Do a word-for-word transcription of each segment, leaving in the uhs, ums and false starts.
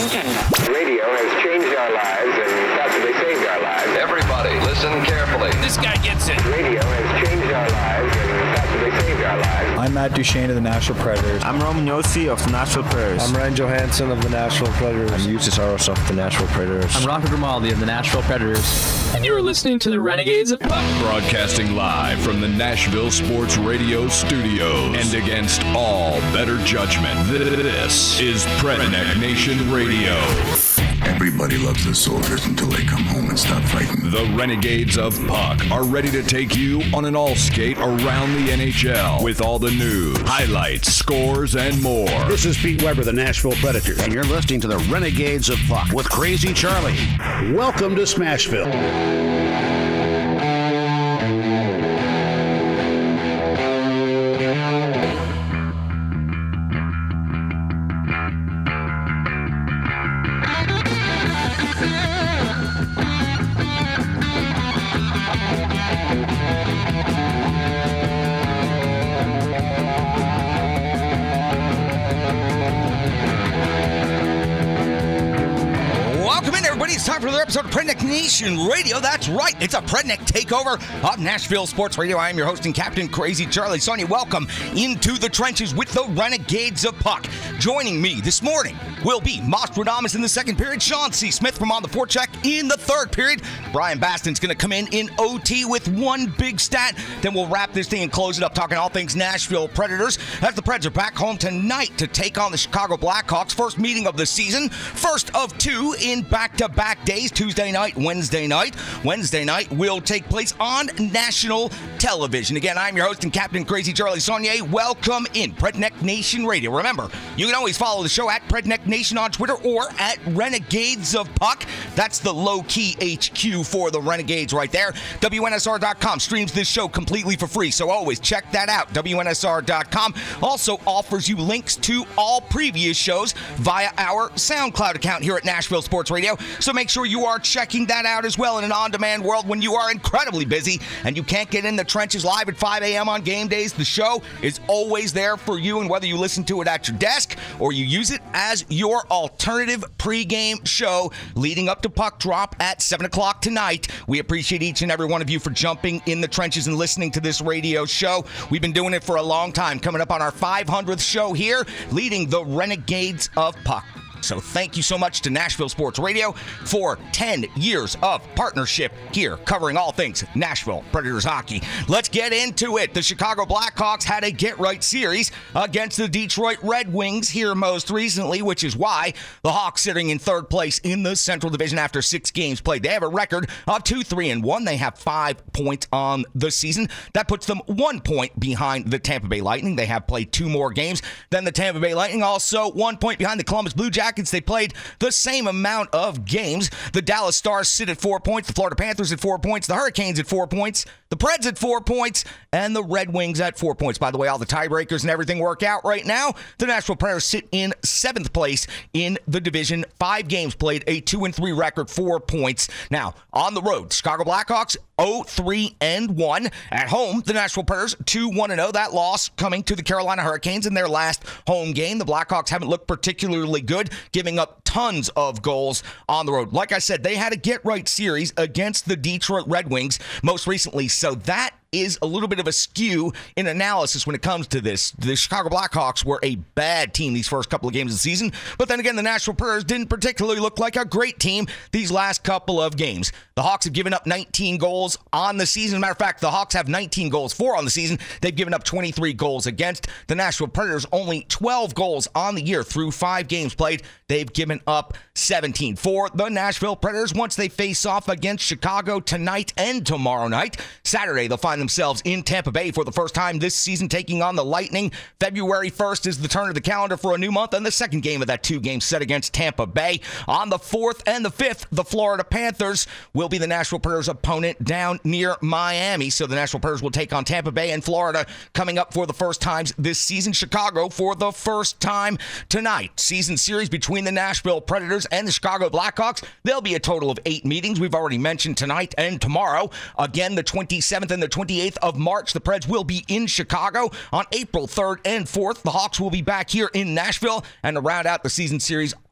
Canada. Radio has changed our lives and possibly saved our lives. Everybody, listen carefully. This guy gets it. Radio has changed our lives and possibly saved our lives. I'm Matt Duchesne of the Nashville Predators. I'm Roman Yossi of the Nashville Predators. I'm Ryan Johansson of the Nashville Predators. I'm Justus Aros of the Nashville Predators. I'm Rocco Grimaldi of the Nashville Predators. And you're listening to the Renegades of Puck. Broadcasting live from the Nashville Sports Radio studios. And against all better judgment, this is Predneck Nation Radio. Everybody loves the soldiers until they come home and stop fighting. The Renegades of Puck are ready to take you on an all-skate around the N H L with all the news, highlights, scores, and more. This is Pete Weber, the Nashville Predators. And you're listening to the Renegades of Puck with Crazy Charlie. Welcome to Smashville. It's time for another episode of Predneck Nation Radio. That's right. It's a Predneck takeover of Nashville Sports Radio. I am your host and captain, Crazy Charlie. Sonia, welcome into the trenches with the Renegades of Puck. Joining me this morning will be Mostradamus in the second period, Sean C. Smith from On the Forecheck in the third period. Brian Baston's going to come in in O T with one big stat. Then we'll wrap this thing and close it up talking all things Nashville Predators as the Preds are back home tonight to take on the Chicago Blackhawks. First meeting of the season. First of two in back-to-back days, Tuesday night, Wednesday night. Wednesday night will take place on national television. Again, I'm your host and captain, Crazy Charlie Saunier. Welcome in Predneck Nation Radio. Remember, you can always follow the show at Predneck Nation on Twitter or at Renegades of Puck. That's the low-key H Q for the Renegades right there. W N S R dot com streams this show completely for free, so always check that out. W N S R dot com also offers you links to all previous shows via our SoundCloud account here at Nashville Sports Radio. So make sure you are checking that out as well in an on-demand world when you are incredibly busy and you can't get in the trenches live at five a.m. on game days. The show is always there for you, and whether you listen to it at your desk or you use it as your alternative pregame show leading up to puck drop at seven o'clock tonight, we appreciate each and every one of you for jumping in the trenches and listening to this radio show. We've been doing it for a long time, coming up on our five hundredth show here, leading the Renegades of Puck. So thank you so much to Nashville Sports Radio for ten years of partnership here, covering all things Nashville Predators hockey. Let's get into it. The Chicago Blackhawks had a get-right series against the Detroit Red Wings here most recently, which is why the Hawks sitting in third place in the Central Division after six games played. They have a record of two, three, and one. They have five points on the season. That puts them one point behind the Tampa Bay Lightning. They have played two more games than the Tampa Bay Lightning. Also, one point behind the Columbus Blue Jackets. They played the same amount of games. The Dallas Stars sit at four points. The Florida Panthers at four points. The Hurricanes at four points. The Preds at four points. And the Red Wings at four points. By the way, all the tiebreakers and everything work out right now. The Nashville Predators sit in seventh place in the division. Five games played, a two and three record, four points. Now, on the road, Chicago Blackhawks oh, three, and one. At home, the Nashville Predators two, one, and oh. That loss coming to the Carolina Hurricanes in their last home game. The Blackhawks haven't looked particularly good, giving up tons of goals on the road. Like I said, they had a get-right series against the Detroit Red Wings most recently, so that is a little bit of a skew in analysis when it comes to this. The Chicago Blackhawks were a bad team these first couple of games of the season, but then again, the Nashville Predators didn't particularly look like a great team these last couple of games. The Hawks have given up nineteen goals on the season. As a matter of fact, the Hawks have nineteen goals for on the season. They've given up twenty-three goals against. The Nashville Predators only twelve goals on the year through five games played. They've given up seventeen for the Nashville Predators once they face off against Chicago tonight and tomorrow night. Saturday, they'll find themselves in Tampa Bay for the first time this season, taking on the Lightning. February first is the turn of the calendar for a new month, and the second game of that two-game set against Tampa Bay. On the fourth and the fifth, the Florida Panthers will be the Nashville Predators' opponent down near Miami. So the Nashville Predators will take on Tampa Bay and Florida coming up for the first times this season. Chicago for the first time tonight. Season series between the Nashville Predators and the Chicago Blackhawks. There'll be a total of eight meetings. We've already mentioned tonight and tomorrow. Again, the twenty-seventh and the twenty-eighth of March, the Preds will be in Chicago. On April third and fourth, the Hawks will be back here in Nashville. And to round out the season series,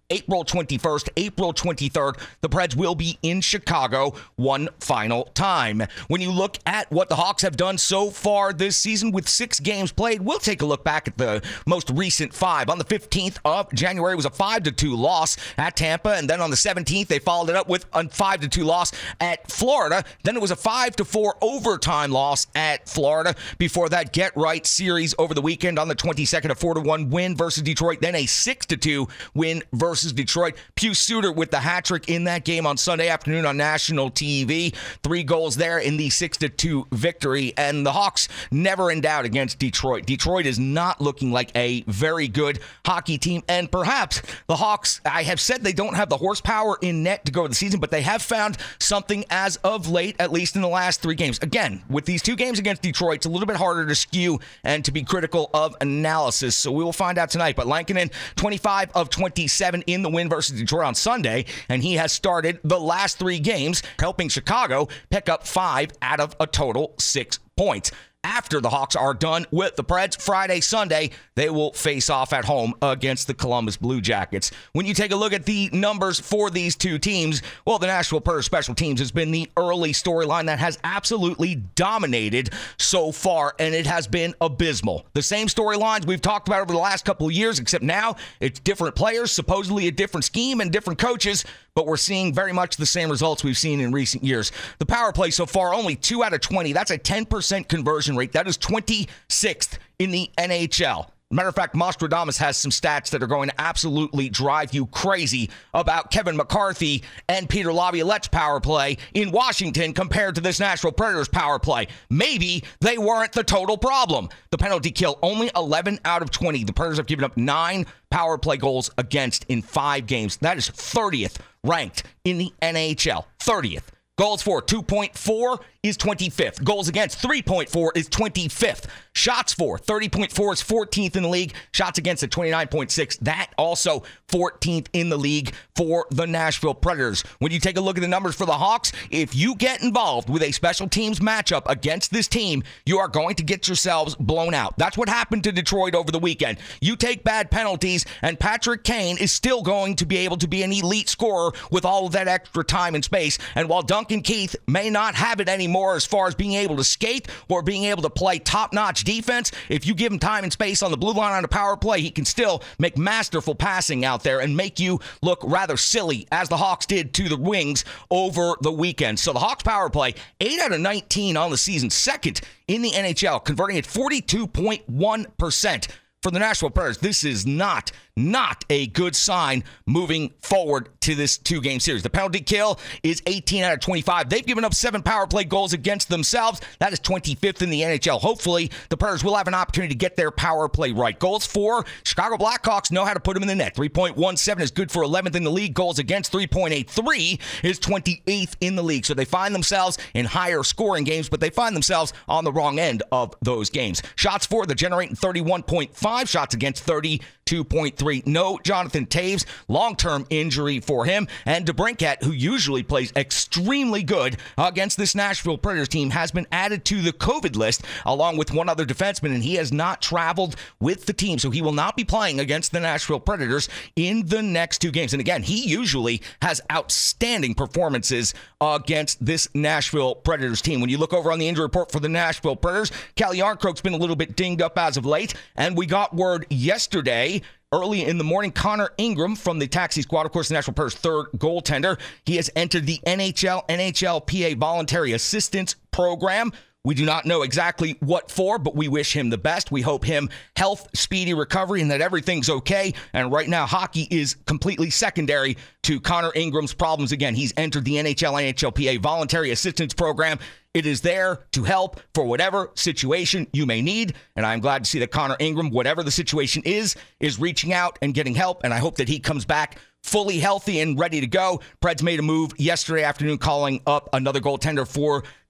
April twenty-first, April twenty-third, the Preds will be in Chicago one final time. When you look at what the Hawks have done so far this season with six games played, we'll take a look back at the most recent five. On the fifteenth of January, it was a five to two loss at Tampa, and then on the seventeenth, they followed it up with a five to two loss at Florida. Then it was a five to four overtime loss at Florida. Before that, get-right series over the weekend on the twenty-second, a four to one win versus Detroit, then a six to two win versus versus Detroit. Pius Suter with the hat trick in that game on Sunday afternoon on national T V. Three goals there in the six to two victory. And the Hawks never in doubt against Detroit. Detroit is not looking like a very good hockey team. And perhaps the Hawks, I have said they don't have the horsepower in net to go with the season, but they have found something as of late, at least in the last three games. Again, with these two games against Detroit, it's a little bit harder to skew and to be critical of analysis. So we will find out tonight. But Lankinen, twenty-five of twenty-seven in the win versus Detroit on Sunday, and he has started the last three games, helping Chicago pick up five out of a total six points. After the Hawks are done with the Preds, Friday, Sunday, they will face off at home against the Columbus Blue Jackets. When you take a look at the numbers for these two teams, well, the Nashville Predators special teams has been the early storyline that has absolutely dominated so far, and it has been abysmal. The same storylines we've talked about over the last couple of years, except now it's different players, supposedly a different scheme and different coaches, but we're seeing very much the same results we've seen in recent years. The power play so far, only two out of twenty. That's a ten percent conversion rate. That is twenty-sixth in the N H L. Matter of fact, Mostradamus has some stats that are going to absolutely drive you crazy about Kevin McCarthy and Peter Laviolette's power play in Washington compared to this Nashville Predators power play. Maybe they weren't the total problem. The penalty kill, only eleven out of twenty. The Predators have given up nine power play goals against in five games. That is thirtieth ranked in the N H L. thirtieth. Goals for, two point four is twenty-fifth. Goals against, three point four is twenty-fifth. Shots for, thirty point four is fourteenth in the league. Shots against at twenty-nine point six. That also fourteenth in the league for the Nashville Predators. When you take a look at the numbers for the Hawks, if you get involved with a special teams matchup against this team, you are going to get yourselves blown out. That's what happened to Detroit over the weekend. You take bad penalties, and Patrick Kane is still going to be able to be an elite scorer with all of that extra time and space. And while Duncan Keith may not have it anymore as far as being able to skate or being able to play top-notch defense, if you give him time and space on the blue line on a power play, he can still make masterful passing out there and make you look rather silly, as the Hawks did to the Wings over the weekend. So the Hawks power play, eight out of nineteen on the season, second in the N H L, converting at forty-two point one percent. For the Nashville Predators, this is not, not a good sign moving forward to this two-game series. The penalty kill is eighteen out of twenty-five. They've given up seven power play goals against themselves. That is twenty-fifth in the N H L. Hopefully, the Predators will have an opportunity to get their power play right. Goals for, Chicago Blackhawks know how to put them in the net. three point one seven is good for eleventh in the league. Goals against, three point eight three is twenty-eighth in the league. So they find themselves in higher scoring games, but they find themselves on the wrong end of those games. Shots for, they're generating thirty-one point five. Shots against, thirty-two point three. No Jonathan Toews, long-term injury for him. And DeBrincat, who usually plays extremely good against this Nashville Predators team, has been added to the COVID list along with one other defenseman, and he has not traveled with the team, so he will not be playing against the Nashville Predators in the next two games. And again, he usually has outstanding performances against this Nashville Predators team. When you look over on the injury report for the Nashville Predators, Calle Jarnkrok's been a little bit dinged up as of late, and we got word yesterday early in the morning, Connor Ingram from the taxi squad, of course, the Nashville Predators' third goaltender, he has entered the N H L N H L P A Voluntary Assistance Program. We do not know exactly what for, but we wish him the best. We hope him health, speedy recovery, and that everything's okay. And right now, hockey is completely secondary to Connor Ingram's problems. Again, he's entered the N H L N H L P A Voluntary Assistance Program. It is there to help for whatever situation you may need. And I'm glad to see that Connor Ingram, whatever the situation is, is reaching out and getting help. And I hope that he comes back fully healthy and ready to go. Preds made a move yesterday afternoon calling up another goaltender for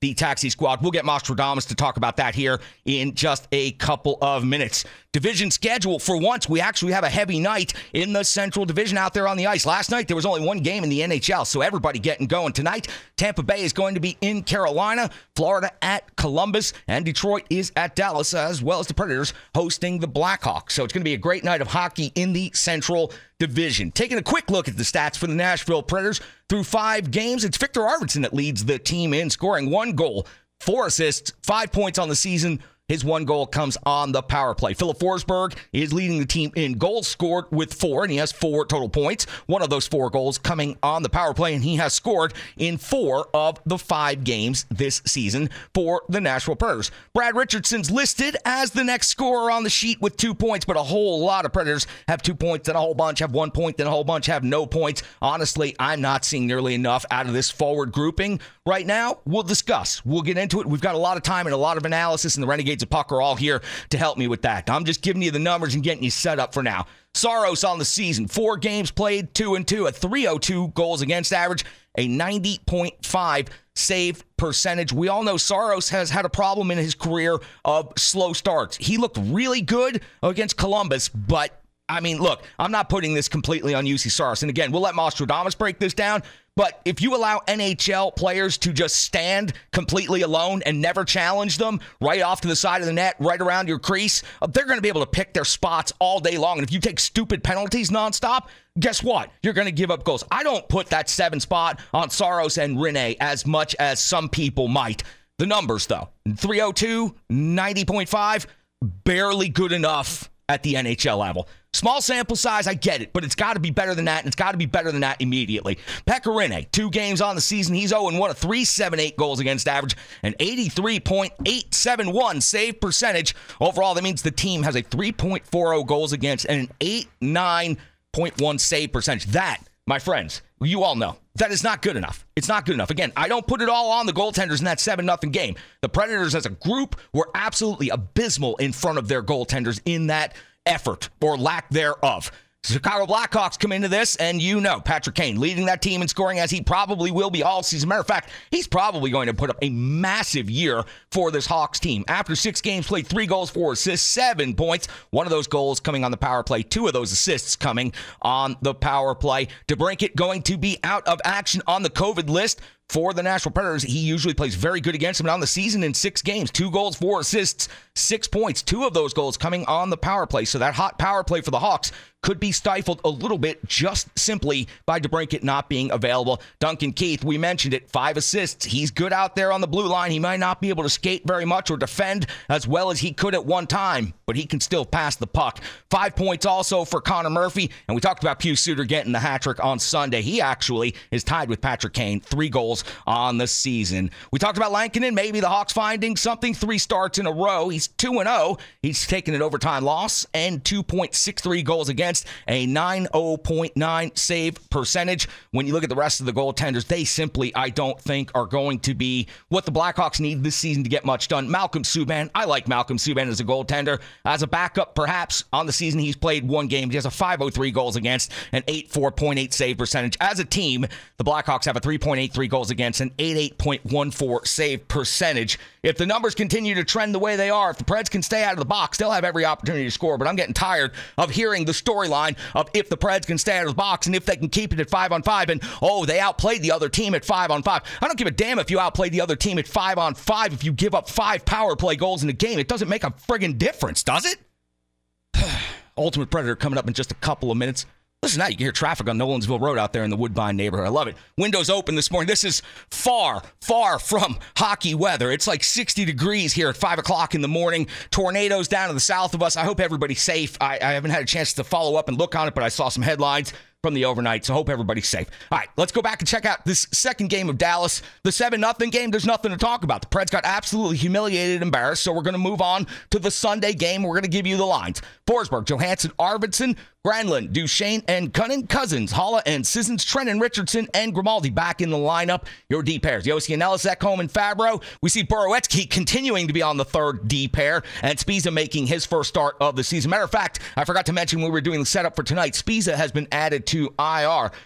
the taxi squad. We'll get Nostradamus to talk about that here in just a couple of minutes. Division schedule, for once, we actually have a heavy night in the Central Division out there on the ice. Last night, there was only one game in the N H L, so everybody getting going. Tonight, Tampa Bay is going to be in Carolina, Florida at Columbus, and Detroit is at Dallas, as well as the Predators hosting the Blackhawks. So it's going to be a great night of hockey in the Central Division. Taking a quick look at the stats for the Nashville Predators through five games, it's Victor Arvidsson that leads the team in scoring one goal, four assists, five points on the season. His one goal comes on the power play. Philip Forsberg is leading the team in goals scored with four, and he has four total points. One of those four goals coming on the power play, and he has scored in four of the five games this season for the Nashville Predators. Brad Richardson's listed as the next scorer on the sheet with two points, but a whole lot of Predators have two points, then a whole bunch have one point, then a whole bunch have no points. Honestly, I'm not seeing nearly enough out of this forward grouping right now. We'll discuss. We'll get into it. We've got a lot of time and a lot of analysis, and the Renegades of Puck are all here to help me with that. I'm just giving you the numbers and getting you set up for now. Saros on the season, four games played, two and two, a three oh two goals against average, a ninety point five save percentage. We all know Saros has had a problem in his career of slow starts. He looked really good against Columbus, but I mean, look, I'm not putting this completely on U C Saros. And again, we'll let Nostradamus break this down. But if you allow N H L players to just stand completely alone and never challenge them right off to the side of the net, right around your crease, they're going to be able to pick their spots all day long. And if you take stupid penalties nonstop, guess what? You're going to give up goals. I don't put that seven spot on Saros and Rinne as much as some people might. The numbers, though, three oh two, ninety point five, barely good enough at the N H L level. Small sample size, I get it, but it's got to be better than that, and it's got to be better than that immediately. Pekka Rinne, two games on the season, he's oh and one, a three seventy-eight goals against average, an eighty-three point eight seven one save percentage. Overall, that means the team has a three point four oh goals against and an eighty-nine point one save percentage. That, my friends, you all know, that is not good enough. It's not good enough. Again, I don't put it all on the goaltenders in that seven nothing game. The Predators as a group were absolutely abysmal in front of their goaltenders in that effort or lack thereof. Chicago Blackhawks come into this, and you know Patrick Kane leading that team in scoring as he probably will be all season. Matter of fact, he's probably going to put up a massive year for this Hawks team. After six games played, three goals, four assists, seven points. One of those goals coming on the power play, two of those assists coming on the power play. DeBrincat going to be out of action on the COVID list for the Nashville Predators. He usually plays very good against them. And on the season in six games, two goals, four assists, six points. Two of those goals coming on the power play. So that hot power play for the Hawks could be stifled a little bit just simply by DeBrincat not being available. Duncan Keith, we mentioned it, five assists. He's good out there on the blue line. He might not be able to skate very much or defend as well as he could at one time, but he can still pass the puck. Five points also for Connor Murphy. And we talked about Pius Suter getting the hat trick on Sunday. He actually is tied with Patrick Kane, three goals on the season. We talked about Lankinen, maybe the Hawks finding something, three starts in a row. He's two and oh. He's taken an overtime loss and two point six three goals against, a ninety point nine save percentage. When you look at the rest of the goaltenders, they simply, I don't think, are going to be what the Blackhawks need this season to get much done. Malcolm Subban, I like Malcolm Subban as a goaltender. As a backup, perhaps, on the season, he's played one game. He has a five oh three goals against, an eighty-four point eight save percentage. As a team, the Blackhawks have a three point eight three goals against, an eighty-eight point one four save percentage. If the numbers continue to trend the way they are, if the Preds can stay out of the box, they'll have every opportunity to score. But I'm getting tired of hearing the storyline of if the Preds can stay out of the box and if they can keep it at five on five, and oh, they outplayed the other team at five on five. I don't give a damn if you outplayed the other team at five on five. If you give up five power play goals in a game, it doesn't make a friggin' difference, does it? Ultimate Predator coming up in just a couple of minutes. Listen, now you can hear traffic on Nolensville Road out there in the Woodbine neighborhood. I love it. Windows open this morning. This is far, far from hockey weather. It's like sixty degrees here at five o'clock in the morning. Tornadoes down to the south of us. I hope everybody's safe. I, I haven't had a chance to follow up and look on it, but I saw some headlines from the overnight, so hope everybody's safe. All right, let's go back and check out this second game of Dallas. The seven nothing game, there's nothing to talk about. The Preds got absolutely humiliated and embarrassed, so we're going to move on to the Sunday game. We're going to give you the lines. Forsberg, Johansson, Arvidsson, Granlund, Duchesne, and Cunnin, Cousins, Haula, and Sissons, Trennan, Richardson, and Grimaldi back in the lineup. Your D pairs, Josi and Ellis, Ekholm, and Fabro. We see Borowiecki continuing to be on the third D pair, and Spiza making his first start of the season. Matter of fact, I forgot to mention when we were doing the setup for tonight, Spiza has been added to I R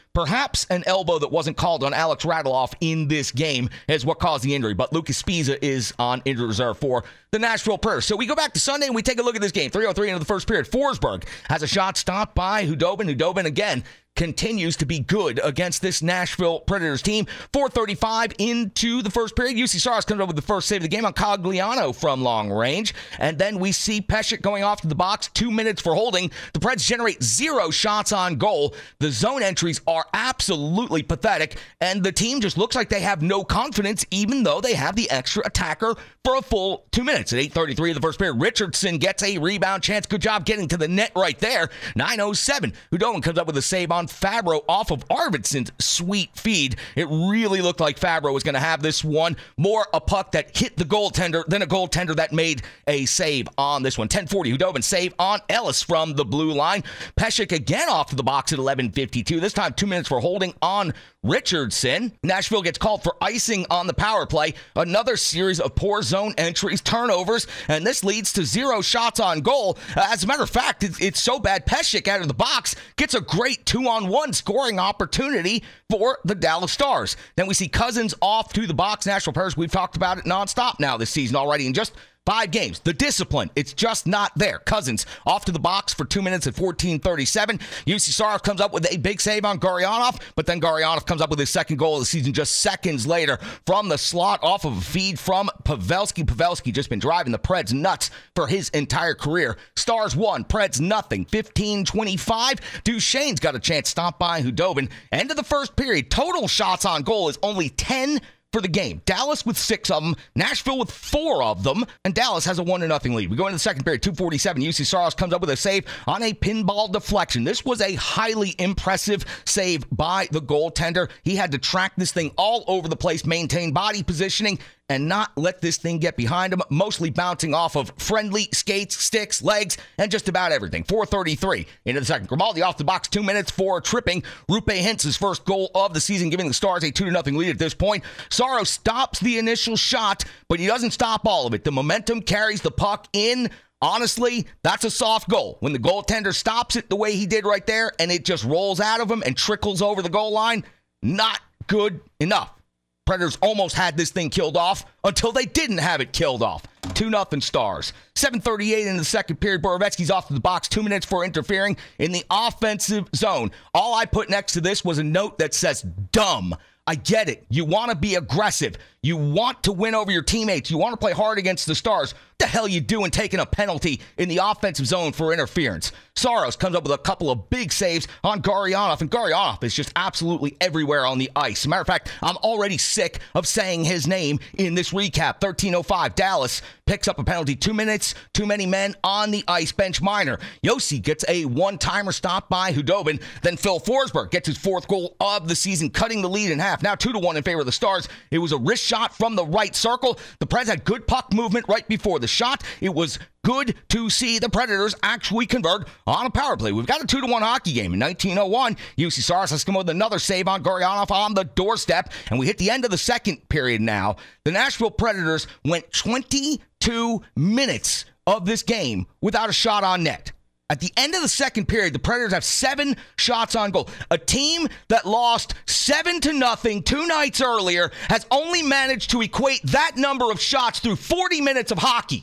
Perhaps an elbow that wasn't called on Alex Radloff in this game is what caused the injury, but Lucas Spiza is on injured reserve for the Nashville Predators. So we go back to Sunday and we take a look at this game. three oh three into the first period. Forsberg has a shot stopped by Hudobin. Hudobin again continues to be good against this Nashville Predators team. four thirty-five into the first period. U C Saros comes up with the first save of the game on Cogliano from long range. And then we see Pesek going off to the box. Two minutes for holding. The Preds generate zero shots on goal. The zone entries are absolutely pathetic. And the team just looks like they have no confidence, even though they have the extra attacker for a full two minutes. At eight thirty-three of the first period, Richardson gets a rebound chance. Good job getting to the net right there. nine oh seven. Hudobin comes up with a save on Fabro off of Arvidsson's sweet feed. It really looked like Fabro was going to have this one. More a puck that hit the goaltender than a goaltender that made a save on this one. ten forty, Hudobin save on Ellis from the blue line. Pesek again off to the box at eleven fifty-two. This time two minutes for holding on Richardson. Nashville gets called for icing on the power play. Another series of poor zone entries, turnovers, and this leads to zero shots on goal. Uh, as a matter of fact, it's, it's so bad, Pesek out of the box gets a great two-on-one scoring opportunity for the Dallas Stars. Then we see Cousins off to the box. Nashville Predators, we've talked about it nonstop now this season already, in just five games. The discipline, it's just not there. Cousins off to the box for two minutes at fourteen thirty-seven. U C Saros comes up with a big save on Gurianov, but then Gurianov comes up with his second goal of the season just seconds later from the slot off of a feed from Pavelski. Pavelski just been driving the Preds nuts for his entire career. Stars one, Preds nothing. fifteen twenty-five. Duchesne's got a chance stopped by Hudobin. End of the first period. Total shots on goal is only ten for the game. Dallas with six of them, Nashville with four of them, and Dallas has a one to nothing lead. We go into the second period, two forty-seven. U C Saros comes up with a save on a pinball deflection. This was a highly impressive save by the goaltender. He had to track this thing all over the place, maintain body positioning, and not let this thing get behind him, mostly bouncing off of friendly skates, sticks, legs, and just about everything. four thirty-three into the second. Grimaldi off the box, two minutes for tripping. Rupe Hintz's first goal of the season, giving the Stars a two to nothing lead at this point. Saros stops the initial shot, but he doesn't stop all of it. The momentum carries the puck in. Honestly, that's a soft goal. When the goaltender stops it the way he did right there, and it just rolls out of him and trickles over the goal line, not good enough. Predators almost had this thing killed off until they didn't have it killed off. two nothing Stars. seven thirty-eight in the second period. Borowiecki's off to the box. Two minutes for interfering in the offensive zone. All I put next to this was a note that says, dumb. I get it. You want to be aggressive. You want to win over your teammates. You want to play hard against the Stars. What the hell you doing taking a penalty in the offensive zone for interference? Saros comes up with a couple of big saves on Gurianov, and Gurianov is just absolutely everywhere on the ice. As a matter of fact, I'm already sick of saying his name in this recap. thirteen oh five, Dallas picks up a penalty. Two minutes, too many men on the ice. Bench minor. Josi gets a one-timer stop by Hudobin. Then Phil Forsberg gets his fourth goal of the season, cutting the lead in half. Now two to one in favor of the Stars. It was a wrist shot from the right circle. The Preds had good puck movement right before the shot. It was good to see the Predators actually convert on a power play. We've got a two to one hockey game. In nineteen oh one, U C Saros has come with another save on Gurianov on the doorstep, and we hit the end of the second period now. The Nashville Predators went twenty-two minutes of this game without a shot on net. At the end of the second period, the Predators have seven shots on goal. A team that lost seven to nothing two nights earlier has only managed to equate that number of shots through forty minutes of hockey.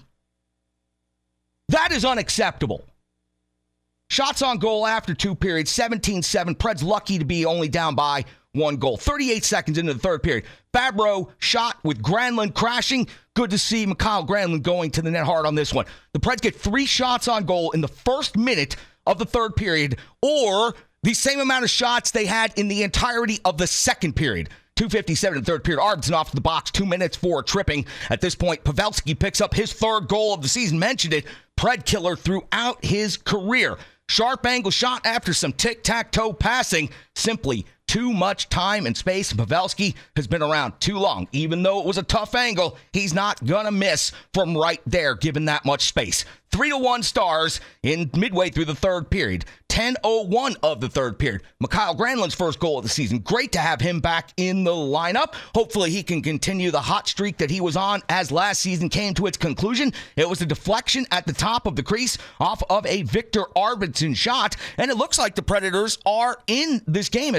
That is unacceptable. Shots on goal after two periods, seventeen seven. Preds lucky to be only down by one goal. thirty-eight seconds into the third period. Fabro shot with Granlund crashing. Good to see Mikhail Granlund going to the net hard on this one. The Preds get three shots on goal in the first minute of the third period, or the same amount of shots they had in the entirety of the second period. two fifty-seven in the third period. Arvidsson off the box, two minutes for tripping. At this point, Pavelski picks up his third goal of the season. Mentioned it, Pred killer throughout his career. Sharp angle shot after some tic-tac-toe passing. Simply too much time and space. Pavelski has been around too long. Even though it was a tough angle, he's not going to miss from right there, given that much space. three to one Stars in midway through the third period. ten oh one of the third period. Mikhail Granlund's first goal of the season. Great to have him back in the lineup. Hopefully he can continue the hot streak that he was on as last season came to its conclusion. It was a deflection at the top of the crease off of a Victor Arvidsson shot, and it looks like the Predators are in this game at this point.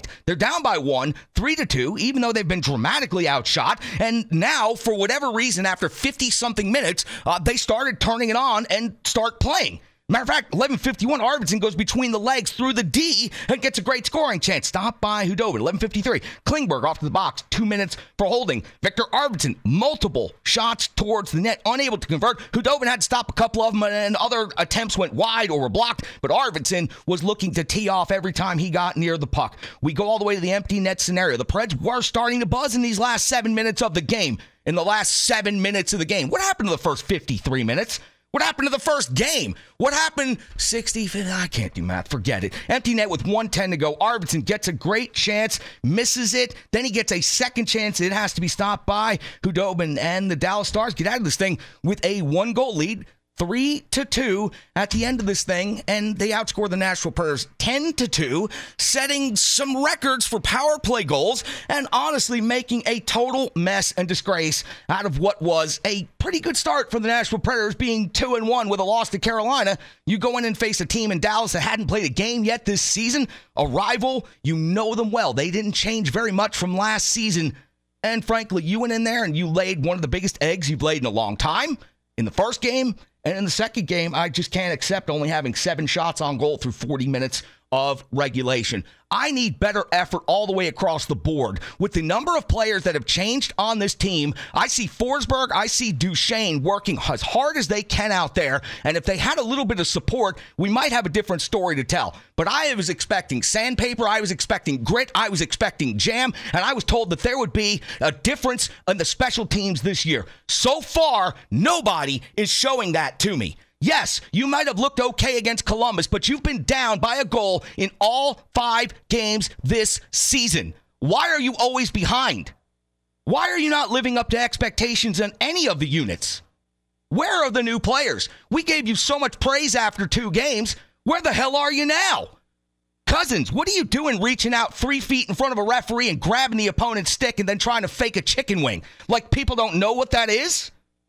tonight. They're down by one, three to two, even though they've been dramatically outshot. And now, for whatever reason, after fifty-something minutes, uh, they started turning it on and start playing. Matter of fact, eleven fifty-one, Arvidsson goes between the legs through the D and gets a great scoring chance. Stopped by Khudobin. eleven fifty-three, Klingberg off to the box. Two minutes for holding. Victor Arvidsson, multiple shots towards the net, unable to convert. Khudobin had to stop a couple of them, and other attempts went wide or were blocked. But Arvidsson was looking to tee off every time he got near the puck. We go all the way to the empty net scenario. The Preds were starting to buzz in these last seven minutes of the game. In the last seven minutes of the game. What happened to the first fifty-three minutes? What happened to the first game? What happened sixty, fifty, I can't do math, forget it. Empty net with one ten to go. Arvidsson gets a great chance, misses it. Then he gets a second chance. It has to be stopped by Khudobin, and the Dallas Stars get out of this thing with a one-goal lead. Three to two at the end of this thing, and they outscore the Nashville Predators ten to two, setting some records for power play goals, and honestly making a total mess and disgrace out of what was a pretty good start for the Nashville Predators, being two and one with a loss to Carolina. You go in and face a team in Dallas that hadn't played a game yet this season, a rival. You know them well. They didn't change very much from last season, and frankly, you went in there and you laid one of the biggest eggs you've laid in a long time in the first game. And in the second game, I just can't accept only having seven shots on goal through forty minutes of regulation. I need better effort all the way across the board. With the number of players that have changed on this team, I see Forsberg, I see Duchesne working as hard as they can out there. And if they had a little bit of support, we might have a different story to tell. But I was expecting sandpaper, I was expecting grit, I was expecting jam, and I was told that there would be a difference in the special teams this year. So far, nobody is showing that to me. Yes, you might have looked okay against Columbus, but you've been down by a goal in all five games this season. Why are you always behind? Why are you not living up to expectations in any of the units? Where are the new players? We gave you so much praise after two games. Where the hell are you now? Cousins, what are you doing reaching out three feet in front of a referee and grabbing the opponent's stick and then trying to fake a chicken wing? Like people don't know what that is?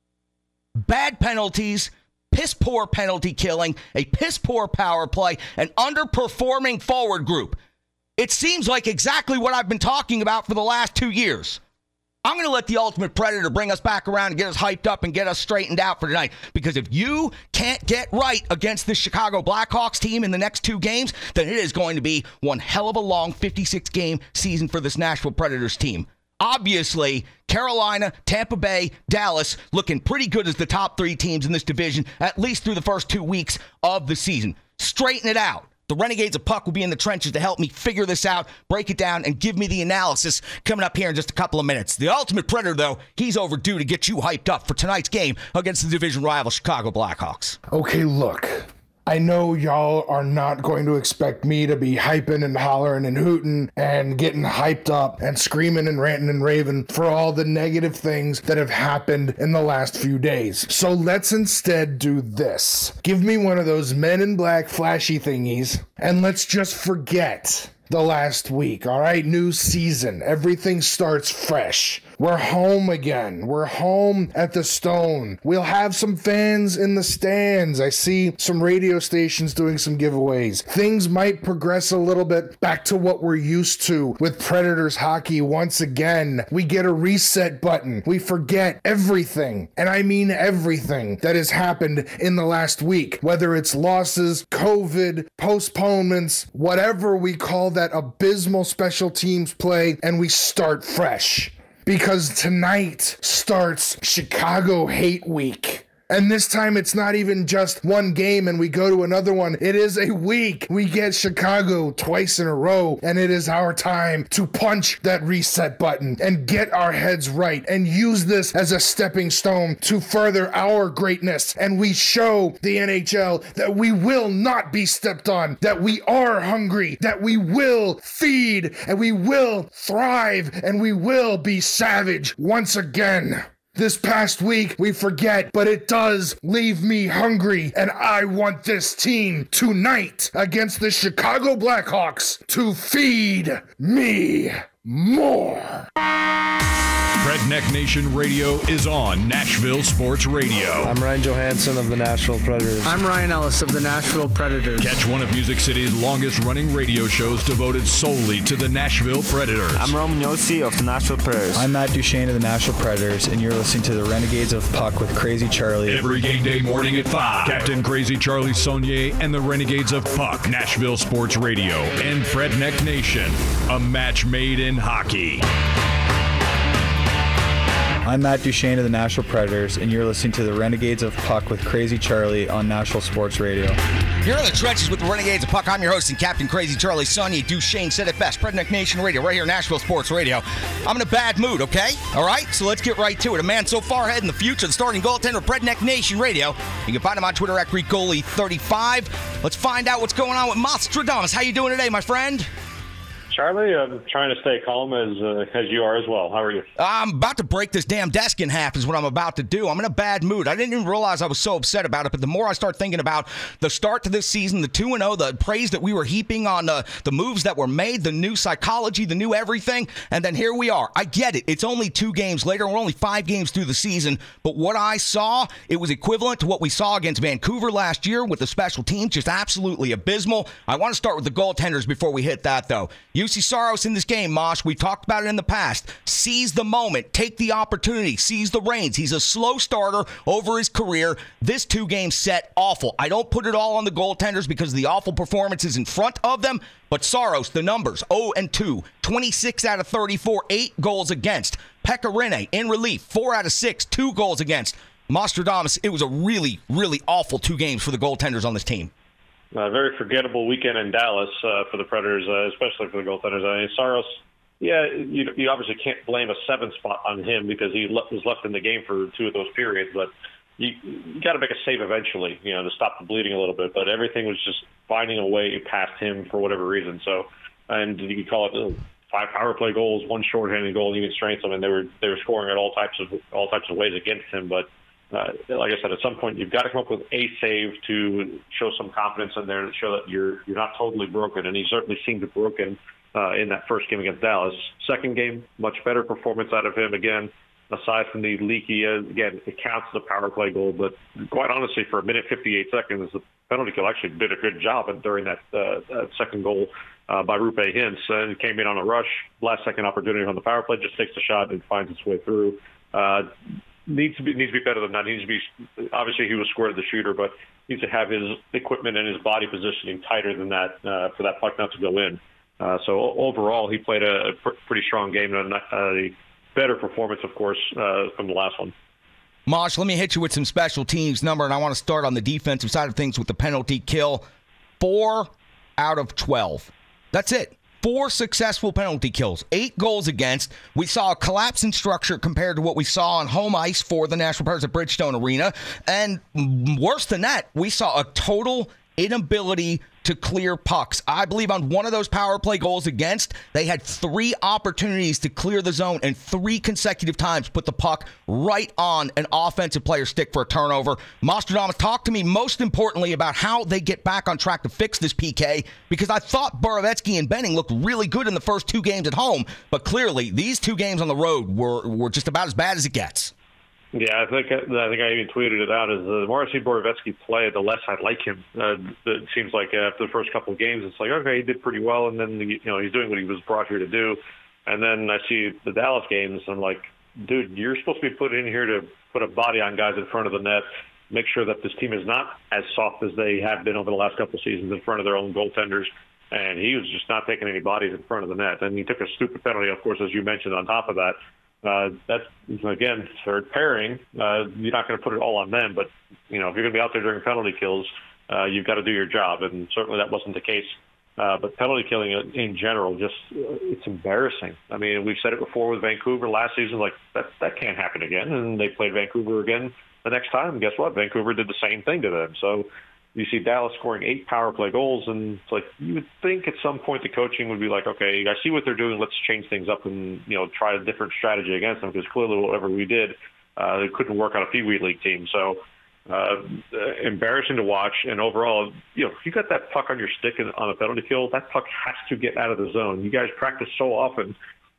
Bad penalties. Piss-poor penalty killing, a piss-poor power play, an underperforming forward group. It seems like exactly what I've been talking about for the last two years. I'm going to let the Ultimate Predator bring us back around and get us hyped up and get us straightened out for tonight. Because if you can't get right against the Chicago Blackhawks team in the next two games, then it is going to be one hell of a long fifty-six game season for this Nashville Predators team. Obviously, Carolina, Tampa Bay, Dallas looking pretty good as the top three teams in this division, at least through the first two weeks of the season. Straighten it out. The Renegades of Puck will be in the trenches to help me figure this out, break it down, and give me the analysis coming up here in just a couple of minutes. The Ultimate Predator, though, he's overdue to get you hyped up for tonight's game against the division rival Chicago Blackhawks. Okay, look. I know y'all are not going to expect me to be hyping and hollering and hooting and getting hyped up and screaming and ranting and raving for all the negative things that have happened in the last few days. So let's instead do this. Give me one of those Men in Black flashy thingies and let's just forget the last week, all right? New season. Everything starts fresh. We're home again. We're home at the Stone. We'll have some fans in the stands. I see some radio stations doing some giveaways. Things might progress a little bit back to what we're used to with Predators hockey once again. We get a reset button. We forget everything, and I mean everything that has happened in the last week, whether it's losses, COVID, postponements, whatever we call that abysmal special teams play, and we start fresh. Because tonight starts Chicago Hate Week. And this time it's not even just one game and we go to another one. It is a week. We get Chicago twice in a row, and it is our time to punch that reset button and get our heads right and use this as a stepping stone to further our greatness. And we show the N H L that we will not be stepped on, that we are hungry, that we will feed, and we will thrive, and we will be savage once again. This past week, we forget, but it does leave me hungry, and I want this team tonight against the Chicago Blackhawks to feed me more. Redneck Nation Radio is on Nashville Sports Radio. I'm Ryan Johansson of the Nashville Predators. I'm Ryan Ellis of the Nashville Predators. Catch one of Music City's longest-running radio shows devoted solely to the Nashville Predators. I'm Roman Yossi of the Nashville Predators. I'm Matt Duchesne of the Nashville Predators, and you're listening to the Renegades of Puck with Crazy Charlie. Every game day morning at five. Captain Crazy Charlie Saunier and the Renegades of Puck, Nashville Sports Radio, and Redneck Nation, a match made in hockey. I'm Matt Duchesne of the Nashville Predators, and you're listening to the Renegades of Puck with Crazy Charlie on Nashville Sports Radio. You're in the trenches with the Renegades of Puck. I'm your host and Captain Crazy Charlie Saunier. Duchesne said it best. Redneck Nation Radio, right here, Nashville Sports Radio. I'm in a bad mood, okay? All right? So let's get right to it. A man so far ahead in the future, the starting goaltender of Redneck Nation Radio. You can find him on Twitter at Greek Goalie thirty-five. Let's find out what's going on with Nostradamus. How you doing today, my friend? Charlie, I'm trying to stay calm as uh, as you are as well. How are you? I'm about to break this damn desk in half is what I'm about to do. I'm in a bad mood. I didn't even realize I was so upset about it, but the more I start thinking about the start to this season, the two and oh, the praise that we were heaping on the, the moves that were made, the new psychology, the new everything, and then here we are. I get it. It's only two games later. We're only five games through the season, but what I saw, it was equivalent to what we saw against Vancouver last year with the special teams, just absolutely abysmal. I want to start with the goaltenders before we hit that, though. U C Saros in this game, Mosh. We talked about it in the past. Seize the moment. Take the opportunity. Seize the reins. He's a slow starter over his career. This two-game set, awful. I don't put it all on the goaltenders because of the awful performances in front of them, but Saros, the numbers, oh and two, twenty-six out of thirty-four, eight goals against. Pekka Rinne in relief, four out of six, two goals against. Nostradamus, it was a really, really awful two games for the goaltenders on this team. A very forgettable weekend in Dallas uh, for the Predators, uh, especially for the goaltenders. I mean, Saros, yeah, you, you obviously can't blame a seven spot on him because he le- was left in the game for two of those periods, but you, you got to make a save eventually, you know, to stop the bleeding a little bit. But everything was just finding a way past him for whatever reason. So, and you could call it uh, five power play goals, one shorthanded goal, and even strength. I mean, they were they were scoring at all types of all types of ways against him, but. Uh, like I said, at some point you've got to come up with a save to show some confidence in there and show that you're you're not totally broken. And he certainly seemed broken uh, in that first game against Dallas. Second game, much better performance out of him again. Aside from the leaky, uh, again, it counts as a power play goal. But quite honestly, for a minute fifty-eight seconds, the penalty kill actually did a good job during that, uh, that second goal uh, by Rupe Hintz. And it came in on a rush, last second opportunity on the power play, just takes the shot and finds its way through. Uh, Needs to be needs to be better than that. Needs to be obviously he was squared the shooter, but needs to have his equipment and his body positioning tighter than that uh, for that puck not to go in. Uh, so overall, he played a pr- pretty strong game and a, a better performance, of course, uh, from the last one. Mosh, let me hit you with some special teams number, and I want to start on the defensive side of things with the penalty kill. Four out of twelve. That's it. Four successful penalty kills, eight goals against. We saw a collapse in structure compared to what we saw on home ice for the Nashville Predators at Bridgestone Arena. And worse than that, we saw a total inability to clear pucks. I believe on one of those power play goals against, they had three opportunities to clear the zone and three consecutive times put the puck right on an offensive player's stick for a turnover. Nostradamus, talk to me most importantly about how they get back on track to fix this P K, because I thought Borowiecki and Benning looked really good in the first two games at home, but clearly these two games on the road were, were just about as bad as it gets. Yeah, I think I think I even tweeted it out. As the more I see Borowiecki play, the less I like him. Uh, it seems like after the first couple of games, it's like, okay, he did pretty well, and then you know he's doing what he was brought here to do. And then I see the Dallas games, and I'm like, dude, you're supposed to be put in here to put a body on guys in front of the net, make sure that this team is not as soft as they have been over the last couple of seasons in front of their own goaltenders. And he was just not taking any bodies in front of the net. And he took a stupid penalty, of course, as you mentioned, on top of that. Uh, that's, again, third pairing. Uh, you're not going to put it all on them, but, you know, if you're going to be out there during penalty kills, uh, you've got to do your job, and certainly that wasn't the case. Uh, but penalty killing in general, just it's embarrassing. I mean, we've said it before with Vancouver last season, like, that, that can't happen again, and they played Vancouver again the next time, and guess what? Vancouver did the same thing to them. So you see Dallas scoring eight power play goals, and it's like you would think at some point the coaching would be like, okay, I see what they're doing. Let's change things up and, you know, try a different strategy against them, because clearly whatever we did, uh, it couldn't work on a Pee Wee League team. So uh, embarrassing to watch. And overall, you know, if you got that puck on your stick on a penalty kill, that puck has to get out of the zone. You guys practice so often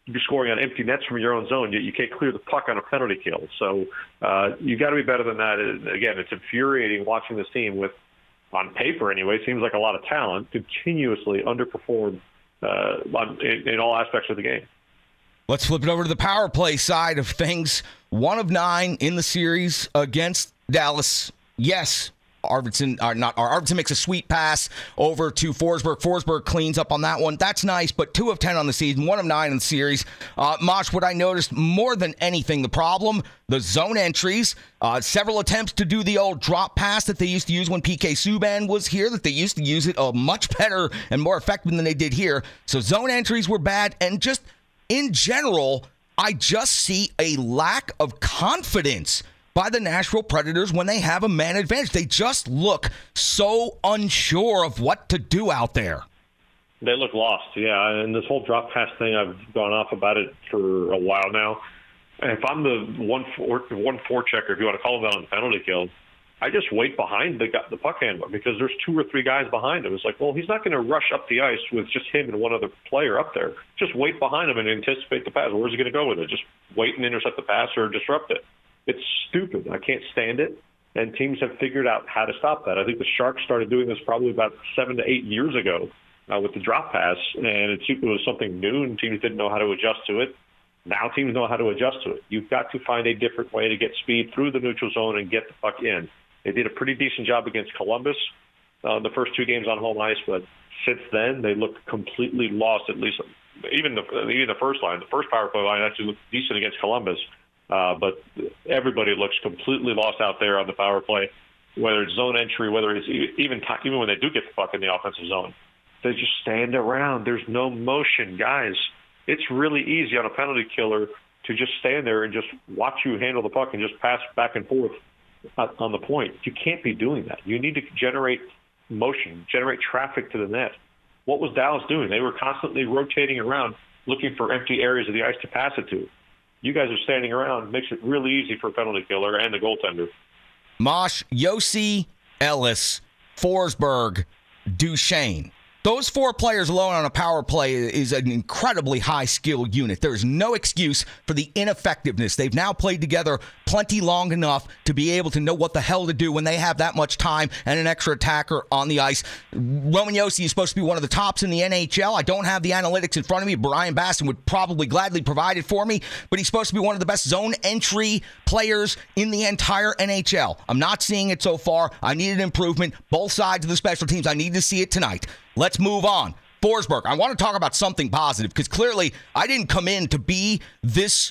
you're scoring on empty nets from your own zone, yet you can't clear the puck on a penalty kill. So uh, you got to be better than that. Again, it's infuriating watching this team with, on paper anyway, seems like a lot of talent, continuously underperform uh, on, in, in all aspects of the game. Let's flip it over to the power play side of things. One of nine in the series against Dallas. Yes, Arvidsson, or not, or Arvidsson makes a sweet pass over to Forsberg. Forsberg cleans up on that one. That's nice, but two of ten on the season, one of nine in the series. Uh, Mosh, what I noticed more than anything, the problem, the zone entries, uh, several attempts to do the old drop pass that they used to use when P K Subban was here, that they used to use it uh, much better and more effective than they did here. So zone entries were bad, and just in general, I just see a lack of confidence by the Nashville Predators when they have a man advantage. They just look so unsure of what to do out there. They look lost, yeah. And this whole drop pass thing, I've gone off about it for a while now. And if I'm the one four, one four checker, if you want to call that on the penalty kill, I just wait behind the the puck handler because there's two or three guys behind him. It's like, well, he's not going to rush up the ice with just him and one other player up there. Just wait behind him and anticipate the pass. Where's he going to go with it? Just wait and intercept the pass or disrupt it. It's stupid. I can't stand it. And teams have figured out how to stop that. I think the Sharks started doing this probably about seven to eight years ago uh, with the drop pass, and it, it was something new, and teams didn't know how to adjust to it. Now teams know how to adjust to it. You've got to find a different way to get speed through the neutral zone and get the puck in. They did a pretty decent job against Columbus uh, the first two games on home ice, but since then they look completely lost. At least even the even the first line, the first power play line actually looked decent against Columbus. Uh, but everybody looks completely lost out there on the power play, whether it's zone entry, whether it's even even when they do get the puck in the offensive zone. They just stand around. There's no motion. Guys, it's really easy on a penalty killer to just stand there and just watch you handle the puck and just pass back and forth on the point. You can't be doing that. You need to generate motion, generate traffic to the net. What was Dallas doing? They were constantly rotating around looking for empty areas of the ice to pass it to. You guys are standing around. It makes it really easy for a penalty killer and the goaltender. Mosh, Josi, Ellis, Forsberg, Duchesne. Those four players alone on a power play is an incredibly high-skilled unit. There is no excuse for the ineffectiveness. They've now played together plenty long enough to be able to know what the hell to do when they have that much time and an extra attacker on the ice. Roman Josi is supposed to be one of the tops in the N H L. I don't have the analytics in front of me. Brian Baston would probably gladly provide it for me, but he's supposed to be one of the best zone entry players in the entire N H L. I'm not seeing it so far. I need an improvement. Both sides of the special teams, I need to see it tonight. Let's move on. Forsberg, I want to talk about something positive because clearly I didn't come in to be this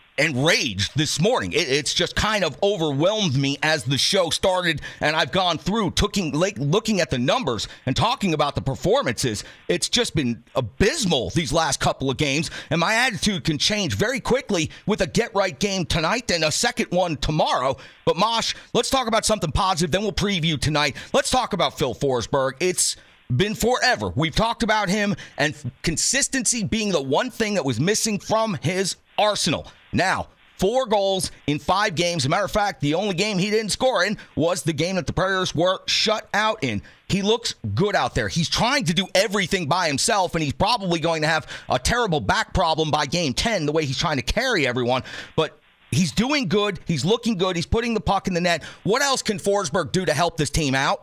enraged this morning. It, it's just kind of overwhelmed me as the show started and I've gone through looking, looking at the numbers and talking about the performances. It's just been abysmal these last couple of games, and my attitude can change very quickly with a get-right game tonight and a second one tomorrow. But Mosh, let's talk about something positive, then we'll preview tonight. Let's talk about Phil Forsberg. It's been forever. We've talked about him and consistency being the one thing that was missing from his arsenal. Now, four goals in five games. As a matter of fact, the only game he didn't score in was the game that the Predators were shut out in. He looks good out there. He's trying to do everything by himself, and he's probably going to have a terrible back problem by game ten, the way he's trying to carry everyone. But he's doing good. He's looking good. He's putting the puck in the net. What else can Forsberg do to help this team out?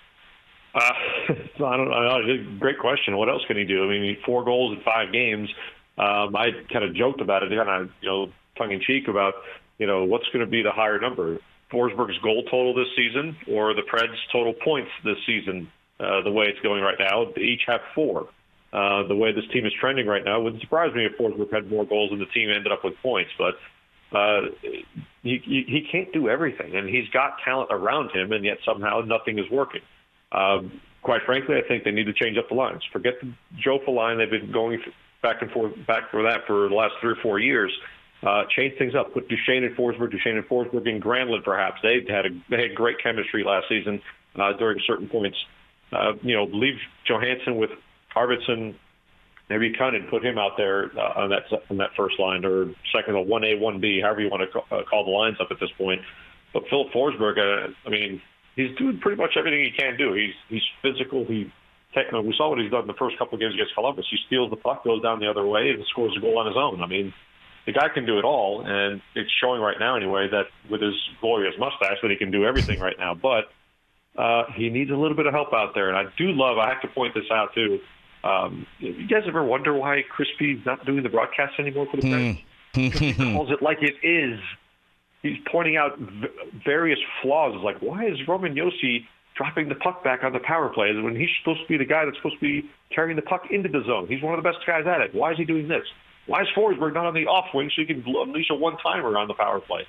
Uh, I don't know. Great question. What else can he do? I mean, four goals in five games. Um, I kind of joked about it, kind of, you know, tongue in cheek about, you know, what's going to be the higher number, Forsberg's goal total this season or the Preds' total points this season. Uh, the way it's going right now, they each have four. Uh, the way this team is trending right now, it wouldn't surprise me if Forsberg had more goals and the team ended up with points. But uh, he, he can't do everything, and he's got talent around him, and yet somehow nothing is working. Um, quite frankly, I think they need to change up the lines. Forget the Jofa line. They've been going back and forth, back for that for the last three or four years. Uh, change things up. Put Duchesne and Forsberg, Duchesne and Forsberg and Granlund, perhaps. They had a, they had great chemistry last season uh, during certain points. Uh, you know, leave Johansson with Arvidsson. Maybe Cunningham, put him out there uh, on that on that first line or second, or one A, one B, however you want to call, uh, call the lines up at this point. But Phil Forsberg, uh, I mean, he's doing pretty much everything he can do. He's he's physical. He we saw what he's done in the first couple of games against Columbus. He steals the puck, goes down the other way, and scores a goal on his own. I mean, the guy can do it all, and it's showing right now anyway that with his glorious mustache that he can do everything right now. But uh, he needs a little bit of help out there, and I do love, I have to point this out too, um, you guys ever wonder why Crispy's not doing the broadcast anymore for the Preds? He calls it like it is. He's pointing out v- various flaws. It's like, why is Roman Josi dropping the puck back on the power play when he's supposed to be the guy that's supposed to be carrying the puck into the zone? He's one of the best guys at it. Why is he doing this? Why is Forsberg not on the off wing so he can unleash a one-timer on the power play?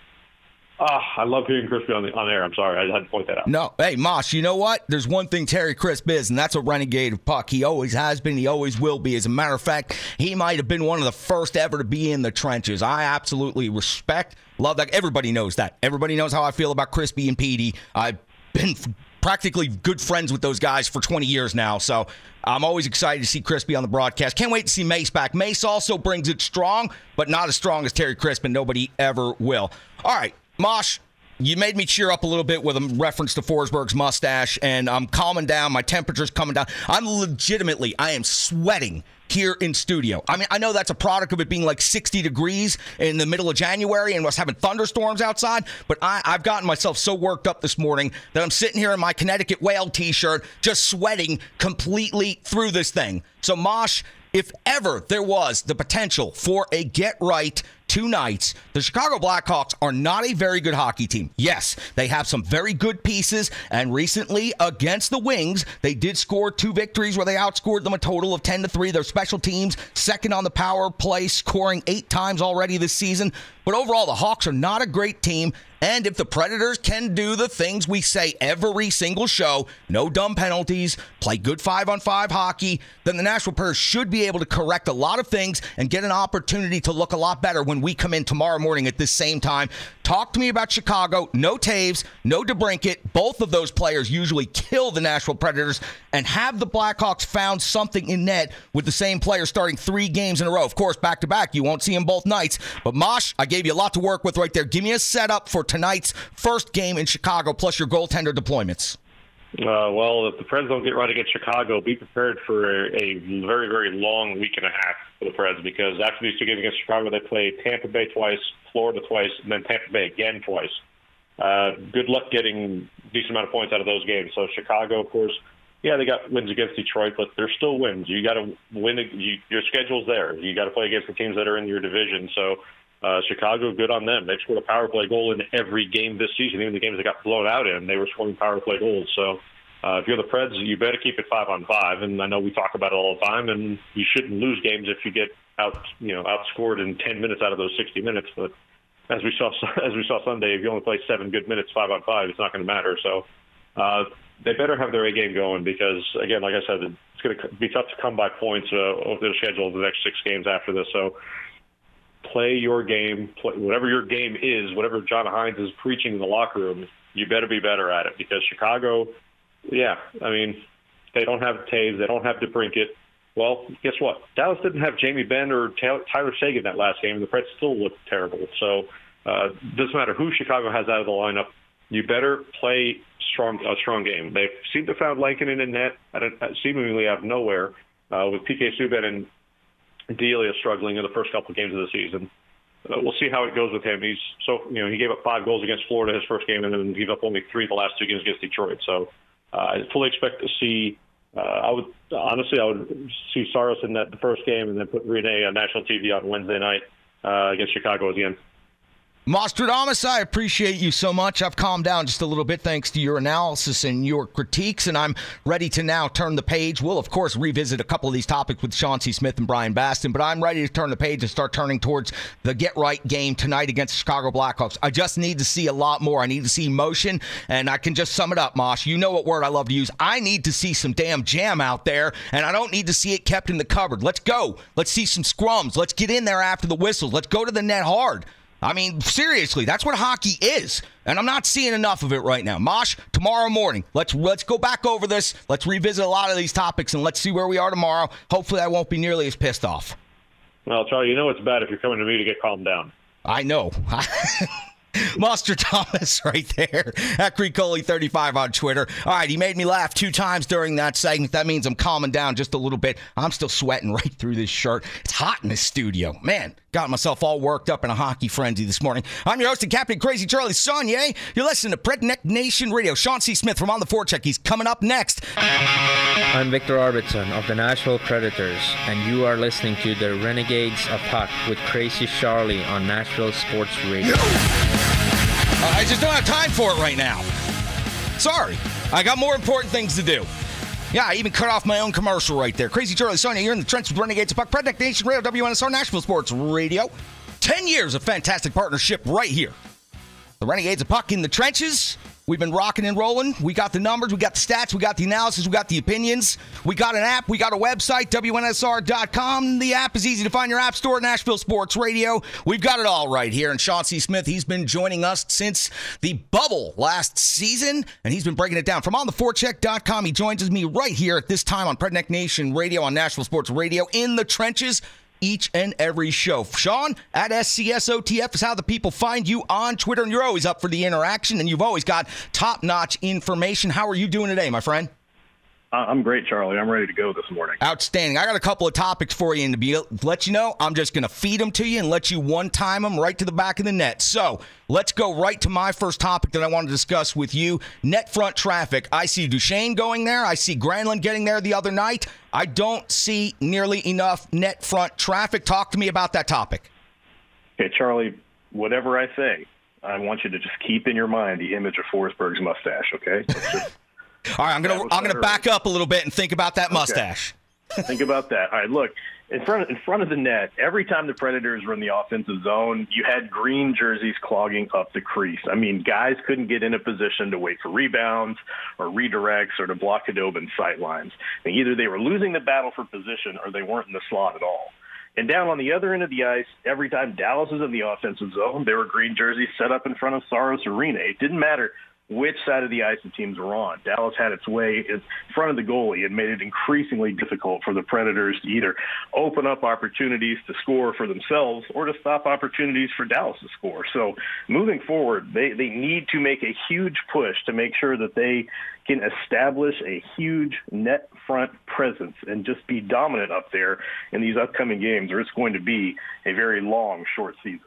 Ah, I love hearing Crispy on, the, on air. I'm sorry. I had to point that out. No. Hey, Mosh, you know what? There's one thing Terry Crisp is, and that's a renegade of puck. He always has been. He always will be. As a matter of fact, he might have been one of the first ever to be in the trenches. I absolutely respect, love that. Everybody knows that. Everybody knows how I feel about Crispy and Petey. I've been practically good friends with those guys for twenty years now, so I'm always excited to see Crispy on the broadcast. Can't wait to see Mace back. Mace also brings it strong, but not as strong as Terry Crisp, and nobody ever will. All right, Mosh, you made me cheer up a little bit with a reference to Forsberg's mustache, and I'm calming down. My temperature's coming down. I'm legitimately, I am sweating here in studio. I mean, I know that's a product of it being like sixty degrees in the middle of January and us having thunderstorms outside, but I, I've gotten myself so worked up this morning that I'm sitting here in my Connecticut Whale t-shirt just sweating completely through this thing. So, Mosh, if ever there was the potential for a get-right two nights, the Chicago Blackhawks are not a very good hockey team. Yes, they have some very good pieces, and recently against the Wings, they did score two victories where they outscored them a total of ten to three. Their special teams, second on the power play, scoring eight times already this season. But overall, the Hawks are not a great team, and if the Predators can do the things we say every single show, no dumb penalties, play good five-on-five hockey, then the Nashville Predators should be able to correct a lot of things and get an opportunity to look a lot better when we come in tomorrow morning at this same time. Talk to me about Chicago. No Taves, no DeBrincat. Both of those players usually kill the Nashville Predators. And have the Blackhawks found something in net with the same player starting three games in a row? Of course, back-to-back, you won't see them both nights. But Mosh, I gave you a lot to work with right there. Give me a setup for tonight's first game in Chicago, plus your goaltender deployments. Uh, well, if the Preds don't get right against Chicago, be prepared for a, a very, very long week and a half for the Preds, because after these two games against Chicago, they play Tampa Bay twice, Florida twice, and then Tampa Bay again twice. Uh, good luck getting a decent amount of points out of those games. So Chicago, of course, yeah, they got wins against Detroit, but they're still wins. You got to win. You, your schedule's there. You got to play against the teams that are in your division. So uh, Chicago, good on them. They've scored a power play goal in every game this season. Even the games they got blown out in, they were scoring power play goals. So uh, if you're the Preds, you better keep it five on five. And I know we talk about it all the time, and you shouldn't lose games if you get out, you know, outscored in ten minutes out of those sixty minutes. But as we saw, as we saw Sunday, if you only play seven good minutes five on five, it's not going to matter. So uh, they better have their A game going, because again, like I said, it's going to be tough to come by points uh, over the schedule of the next six games after this. So play your game, play, whatever your game is, whatever John Hines is preaching in the locker room, you better be better at it, because Chicago, yeah, I mean, they don't have Taves, they don't have DeBrincat. Well, guess what? Dallas didn't have Jamie Benn or Tyler Seguin that last game, and the Preds still looked terrible. So uh, it doesn't matter who Chicago has out of the lineup. You better play strong a strong game. They seem to have found Lankinen in net, seemingly out of nowhere, uh, with P K Subban and Delia struggling in the first couple of games of the season. Uh, we'll see how it goes with him. He's so you know he gave up five goals against Florida his first game, and then gave up only three the last two games against Detroit. So uh, I fully expect to see. Uh, I would honestly, I would see Saros in that the first game, and then put Rene on national T V on Wednesday night uh, against Chicago again. Nostradamus, I appreciate you so much. I've calmed down just a little bit thanks to your analysis and your critiques, and I'm ready to now turn the page. We'll, of course, revisit a couple of these topics with Sean C. Smith and Brian Baston, but I'm ready to turn the page and start turning towards the get-right game tonight against the Chicago Blackhawks. I just need to see a lot more. I need to see motion, and I can just sum it up, Mosh. You know what word I love to use. I need to see some damn jam out there, and I don't need to see it kept in the cupboard. Let's go. Let's see some scrums. Let's get in there after the whistles. Let's go to the net hard. I mean, seriously, that's what hockey is, and I'm not seeing enough of it right now. Mosh, tomorrow morning, let's let's go back over this. Let's revisit a lot of these topics, and let's see where we are tomorrow. Hopefully, I won't be nearly as pissed off. Well, Charlie, you know it's bad if you're coming to me to get calmed down. I know. Monster Thomas right there at Creecoli thirty-five on Twitter. All right, he made me laugh two times during that segment. That means I'm calming down just a little bit. I'm still sweating right through this shirt. It's hot in this studio. Man, got myself all worked up in a hockey frenzy this morning. I'm your host and Captain Crazy Charlie Saunier. You're listening to Redneck Nation Radio. Sean C. Smith from On the Forecheck. He's coming up next. I'm Victor Arvidsson of the Nashville Predators, and you are listening to the Renegades of Puck with Crazy Charlie on Nashville Sports Radio. Uh, I just don't have time for it right now. Sorry. I got more important things to do. Yeah, I even cut off my own commercial right there. Crazy Charlie Saunier, you're in the trench with Renegades of Puck, Redneck Nation Radio, W N S R, Nashville Sports Radio. Ten years of fantastic partnership right here. The Renegades of Puck in the trenches. We've been rocking and rolling. We got the numbers, we got the stats, we got the analysis, we got the opinions. We got an app, we got a website, W N S R dot com. The app is easy to find in your app store, Nashville Sports Radio. We've got it all right here. And Sean C. Smith, he's been joining us since the bubble last season, and he's been breaking it down from on the forecheck dot com. He joins me right here at this time on Redneck Nation Radio on Nashville Sports Radio in the trenches. Each and every show. Sean, at S C S O T F is how the people find you on Twitter, and you're always up for the interaction, and you've always got top-notch information. How are you doing today, my friend? I'm great, Charlie. I'm ready to go this morning. Outstanding. I got a couple of topics for you, and to be, let you know, I'm just going to feed them to you and let you one-time them right to the back of the net. So let's go right to my first topic that I want to discuss with you, net front traffic. I see Duchesne going there. I see Granlund getting there the other night. I don't see nearly enough net front traffic. Talk to me about that topic. Okay, Charlie, whatever I say, I want you to just keep in your mind the image of Forsberg's mustache, okay? Just, all right, I'm gonna I'm gonna back up a little bit and think about that mustache. Okay. Think about that. All right, look, in front of, in front of the net, every time the Predators were in the offensive zone, you had green jerseys clogging up the crease. I mean, guys couldn't get in a position to wait for rebounds or redirects or to block Khudobin's sight lines. I mean, either they were losing the battle for position or they weren't in the slot at all. And down on the other end of the ice, every time Dallas was in the offensive zone, there were green jerseys set up in front of Saros Arena. It didn't matter which side of the ice the teams were on. Dallas had its way in front of the goalie and made it increasingly difficult for the Predators to either open up opportunities to score for themselves or to stop opportunities for Dallas to score. So moving forward, they, they need to make a huge push to make sure that they can establish a huge net front presence and just be dominant up there in these upcoming games, or it's going to be a very long, short season.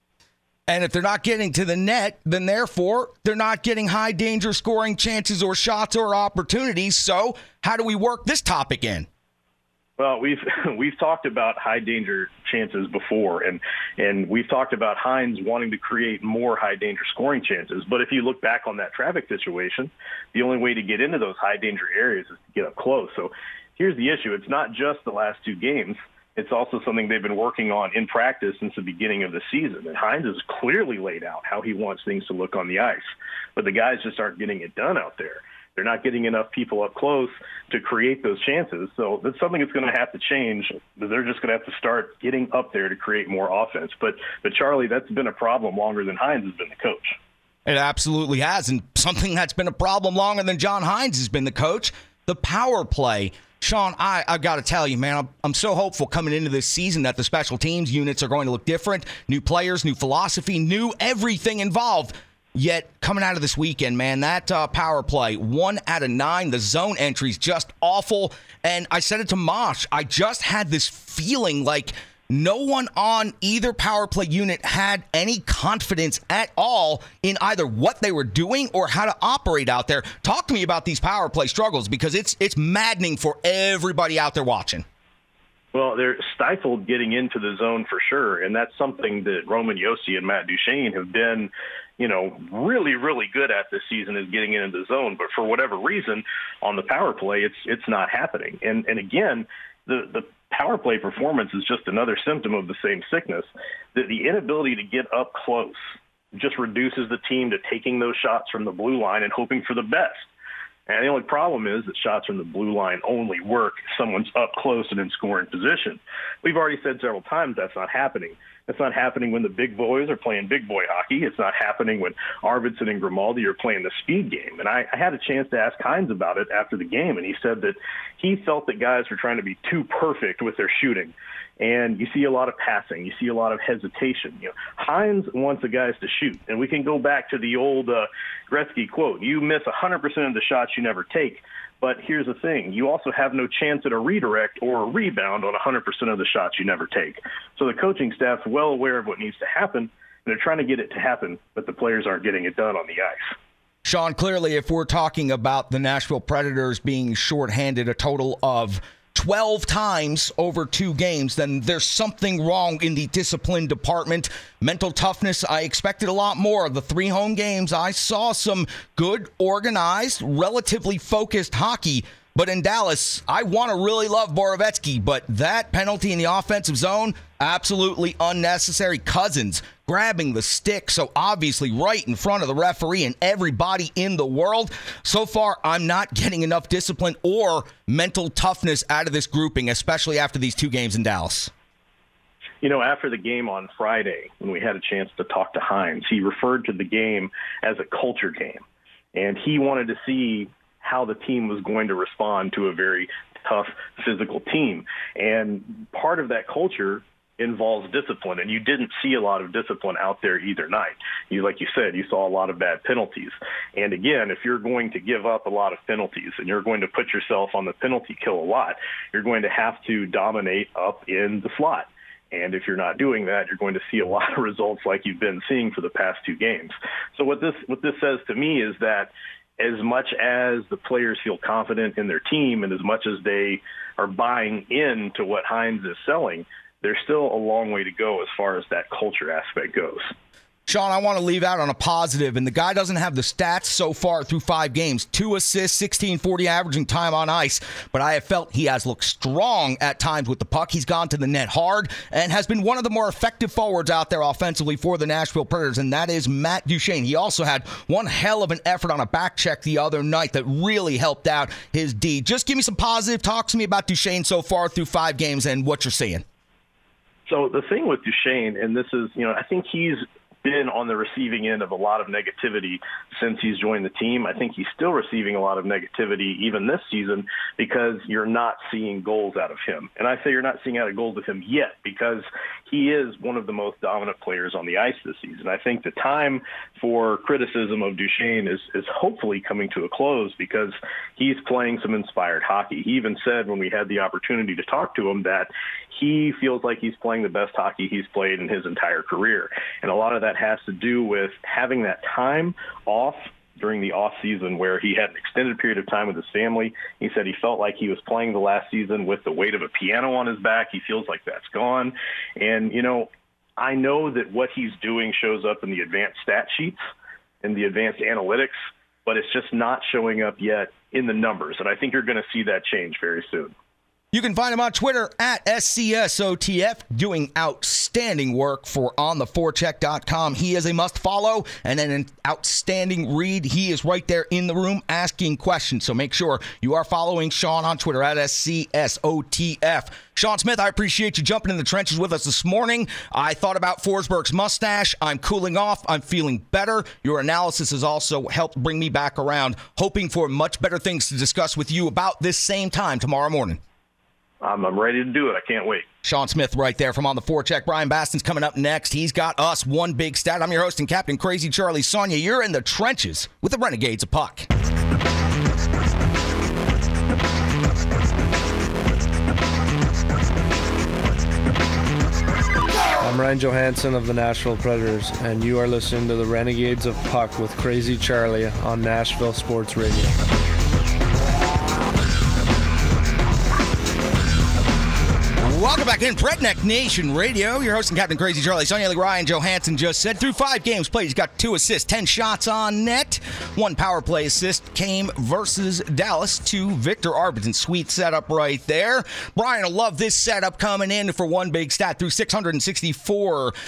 And if they're not getting to the net, then therefore they're not getting high danger scoring chances or shots or opportunities. So how do we work this topic in? Well, we've we've talked about high danger chances before, and and we've talked about Hines wanting to create more high danger scoring chances. But if you look back on that traffic situation, the only way to get into those high danger areas is to get up close. So here's the issue. It's not just the last two games. It's also something they've been working on in practice since the beginning of the season. And Hines has clearly laid out how he wants things to look on the ice. But the guys just aren't getting it done out there. They're not getting enough people up close to create those chances. So that's something that's going to have to change. They're just going to have to start getting up there to create more offense. But, but Charlie, that's been a problem longer than Hines has been the coach. It absolutely has. And something that's been a problem longer than John Hines has been the coach, the power play. Sean, I, I got to tell you, man, I'm, I'm so hopeful coming into this season that the special teams units are going to look different. New players, new philosophy, new everything involved. Yet, coming out of this weekend, man, that uh, power play, one out of nine, the zone entries, just awful. And I said it to Mosh, I just had this feeling like no one on either power play unit had any confidence at all in either what they were doing or how to operate out there. Talk to me about these power play struggles, because it's it's maddening for everybody out there watching. Well, they're stifled getting into the zone for sure, and that's something that Roman Josi and Matt Duchene have been, you know, really, really good at this season, is getting into the zone. But for whatever reason, on the power play, it's it's not happening. And and again, the the power play performance is just another symptom of the same sickness. That the inability to get up close just reduces the team to taking those shots from the blue line and hoping for the best. And the only problem is that shots from the blue line only work if someone's up close and in scoring position. We've already said several times that's not happening. That's not happening when the big boys are playing big boy hockey. It's not happening when Arvidsson and Grimaldi are playing the speed game. And I, I had a chance to ask Hines about it after the game, and he said that he felt that guys were trying to be too perfect with their shooting. And you see a lot of passing. You see a lot of hesitation. You know, Hines wants the guys to shoot. And we can go back to the old uh, Gretzky quote, you miss one hundred percent of the shots you never take. But here's the thing. You also have no chance at a redirect or a rebound on one hundred percent of the shots you never take. So the coaching staff's well aware of what needs to happen, and they're trying to get it to happen, but the players aren't getting it done on the ice. Sean, clearly, if we're talking about the Nashville Predators being shorthanded a total of twelve times over two games, then there's something wrong in the discipline department. Mental toughness, I expected a lot more. The three home games, I saw some good, organized, relatively focused hockey. But in Dallas, I want to really love Borowiecki, but that penalty in the offensive zone, absolutely unnecessary. Cousins grabbing the stick, so obviously right in front of the referee and everybody in the world. So far, I'm not getting enough discipline or mental toughness out of this grouping, especially after these two games in Dallas. You know, after the game on Friday, when we had a chance to talk to Hines, he referred to the game as a culture game, and he wanted to see how the team was going to respond to a very tough physical team. And part of that culture involves discipline, and you didn't see a lot of discipline out there either night. You, like you said, you saw a lot of bad penalties. And again, if you're going to give up a lot of penalties and you're going to put yourself on the penalty kill a lot, you're going to have to dominate up in the slot. And if you're not doing that, you're going to see a lot of results like you've been seeing for the past two games. So what this what this says to me is that as much as the players feel confident in their team and as much as they are buying into what Hines is selling, there's still a long way to go as far as that culture aspect goes. Sean, I want to leave out on a positive, and the guy doesn't have the stats so far through five games. Two assists, sixteen forty averaging time on ice, but I have felt he has looked strong at times with the puck. He's gone to the net hard and has been one of the more effective forwards out there offensively for the Nashville Predators, and that is Matt Duchene. He also had one hell of an effort on a back check the other night that really helped out his D. Just give me some positive. Talk to me about Duchene so far through five games and what you're seeing. So the thing with Duchene, and this is, you know, I think he's been on the receiving end of a lot of negativity since he's joined the team. I think he's still receiving a lot of negativity even this season because you're not seeing goals out of him. And I say you're not seeing out of goals of him yet because he is one of the most dominant players on the ice this season. I think the time for criticism of Duchene is, is hopefully coming to a close because he's playing some inspired hockey. He even said when we had the opportunity to talk to him that he feels like he's playing the best hockey he's played in his entire career. And a lot of that has to do with having that time off during the off season where he had an extended period of time with his family. He said he felt like he was playing the last season with the weight of a piano on his back. He feels like that's gone. And, you know, I know that what he's doing shows up in the advanced stat sheets and the advanced analytics, but it's just not showing up yet in the numbers. And I think you're going to see that change very soon. You can find him on Twitter at S C S O T F, doing outstanding work for on the forecheck dot com. He is a must-follow and an outstanding read. He is right there in the room asking questions, so make sure you are following Sean on Twitter at S C S O T F. Sean Smith, I appreciate you jumping in the trenches with us this morning. I thought about Forsberg's mustache. I'm cooling off. I'm feeling better. Your analysis has also helped bring me back around, hoping for much better things to discuss with you about this same time tomorrow morning. I'm, I'm ready to do it. I can't wait. Sean Smith right there from On the Forecheck. Brian Baston's coming up next. He's got us one big stat. I'm your host and captain, Crazy Charlie Sonia. You're in the trenches with the Renegades of Puck. I'm Ryan Johansson of the Nashville Predators, and you are listening to the Renegades of Puck with Crazy Charlie on Nashville Sports Radio. Welcome back in Redneck Nation Radio. Your host and captain, Crazy Charlie Sonia. Like Ryan Johansson just said, through five games played, he's got two assists, ten shots on net. One power play assist came versus Dallas to Victor Arvidsson. Sweet setup right there. Brian will love this setup coming in for one big stat through six hundred sixty-four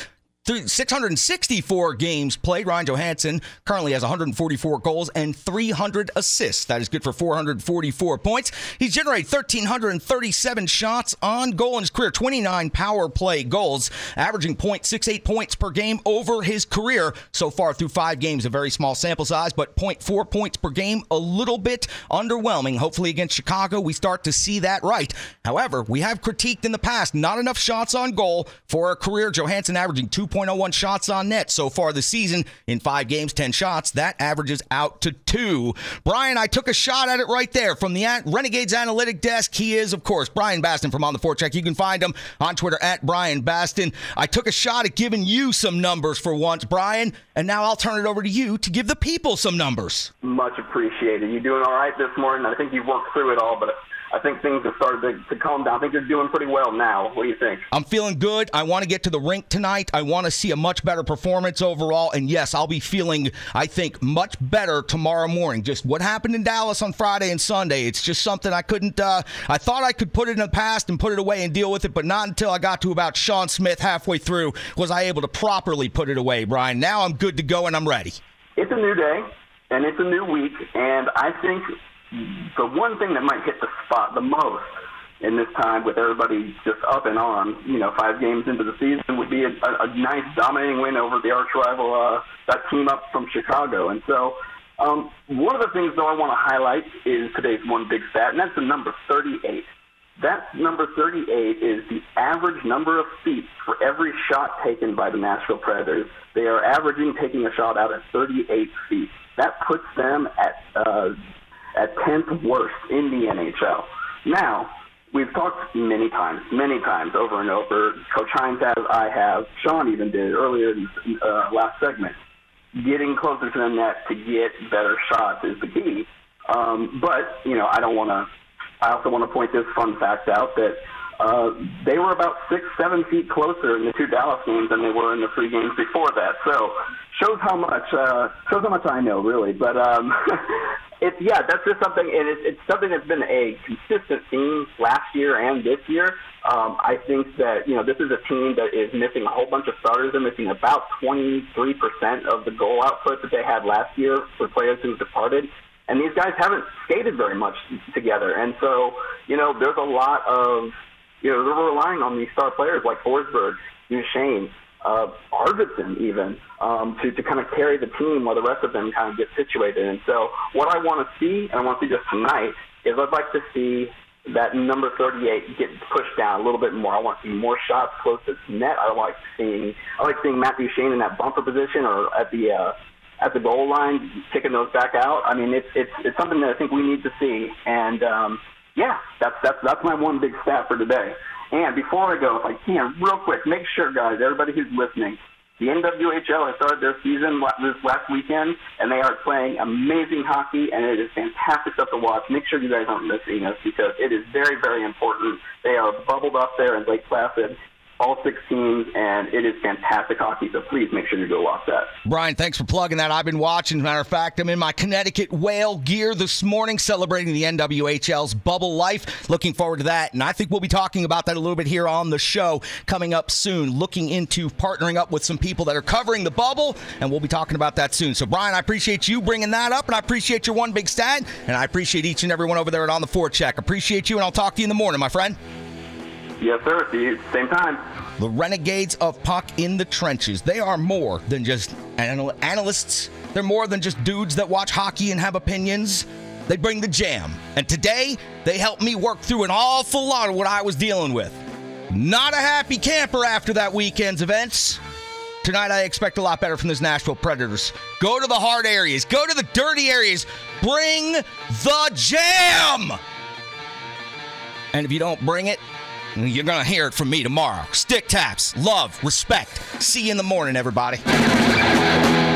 six hundred sixty-four games played. Ryan Johansson currently has one hundred forty-four goals and three hundred assists. That is good for four hundred forty-four points. He's generated one thousand three hundred thirty-seven shots on goal in his career, twenty-nine power play goals, averaging point six eight points per game over his career so far through five games. A very small sample size, but point four points per game, a little bit underwhelming. Hopefully against Chicago, we start to see that right. However, we have critiqued in the past not enough shots on goal for a career. Johansson averaging two point oh one shots on net so far this season. In five games, ten shots. That averages out to two. Brian, I took a shot at it right there from the Renegades Analytic Desk. He is, of course, Brian Baston from On the Forecheck. You can find him on Twitter at Brian Baston. I took a shot at giving you some numbers for once, Brian, and now I'll turn it over to you to give the people some numbers. Much appreciated. You doing all right this morning? I think you've worked through it all, but I think things have started to, to calm down. I think you're doing pretty well now. What do you think? I'm feeling good. I want to get to the rink tonight. I want to see a much better performance overall. And yes, I'll be feeling, I think, much better tomorrow morning. Just what happened in Dallas on Friday and Sunday. It's just something I couldn't, uh, I thought I could put it in the past and put it away and deal with it, but not until I got to about Sean Smith halfway through was I able to properly put it away, Brian. Now I'm good to go and I'm ready. It's a new day and it's a new week. And I think the one thing that might hit the spot the most in this time with everybody just up and on, you know, five games into the season would be a, a, a nice dominating win over the arch rival, uh, that team up from Chicago. And so um, one of the things, though, I want to highlight is today's one big stat, and that's the number thirty-eight. That number thirty-eight is the average number of feet for every shot taken by the Nashville Predators. They are averaging taking a shot out at thirty-eight feet. That puts them at uh, at tenth worst in the N H L. Now, we've talked many times, many times over and over. Coach Hines has, I have, Sean even did earlier in the uh, last segment. Getting closer to the net to get better shots is the key. Um, but, you know, I don't want to, I also want to point this fun fact out that uh, they were about six, seven feet closer in the two Dallas games than they were in the three games before that. So, shows how much, uh, shows how much I know, really. But, um, It's, yeah, that's just something, and it's, it's something that's been a consistent theme last year and this year. Um, I think that, you know, this is a team that is missing a whole bunch of starters. They're missing about twenty-three percent of the goal output that they had last year for players who departed. And these guys haven't skated very much together. And so, you know, there's a lot of, you know, they're relying on these star players like Forsberg, Duchesne, Uh, Arvidsson even, um, to, to kind of carry the team while the rest of them kind of get situated. And so what I want to see, and I want to see just tonight, is I'd like to see that number thirty-eight get pushed down a little bit more. I want to see more shots close to net. I like seeing I like seeing Matt Duchesne in that bumper position or at the uh, at the goal line, kicking those back out. I mean, it's it's it's something that I think we need to see. And um, yeah, that's that's that's my one big stat for today. And before I go, if I can, real quick, make sure, guys, everybody who's listening, the N W H L has started their season this last weekend, and they are playing amazing hockey, and it is fantastic stuff to watch. Make sure you guys aren't missing this because it is very, very important. They are bubbled up there in Lake Placid, all six teams, and it is fantastic hockey, so please make sure you go watch that. Brian, thanks for plugging that. I've been watching. As a matter of fact, I'm in my Connecticut Whale gear this morning celebrating the N W H L's Bubble Life. Looking forward to that, and I think we'll be talking about that a little bit here on the show coming up soon, looking into partnering up with some people that are covering the bubble, and we'll be talking about that soon. So, Brian, I appreciate you bringing that up, and I appreciate your one big stat, and I appreciate each and every one over there at On the Forecheck. Appreciate you, and I'll talk to you in the morning, my friend. Yes, sir. See you same time. The Renegades of Puck in the Trenches. They are more than just anal- analysts. They're more than just dudes that watch hockey and have opinions. They bring the jam. And today, they helped me work through an awful lot of what I was dealing with. Not a happy camper after that weekend's events. Tonight, I expect a lot better from this Nashville Predators. Go to the hard areas. Go to the dirty areas. Bring the jam! And if you don't bring it, you're going to hear it from me tomorrow. Stick taps, love, respect. See you in the morning, everybody.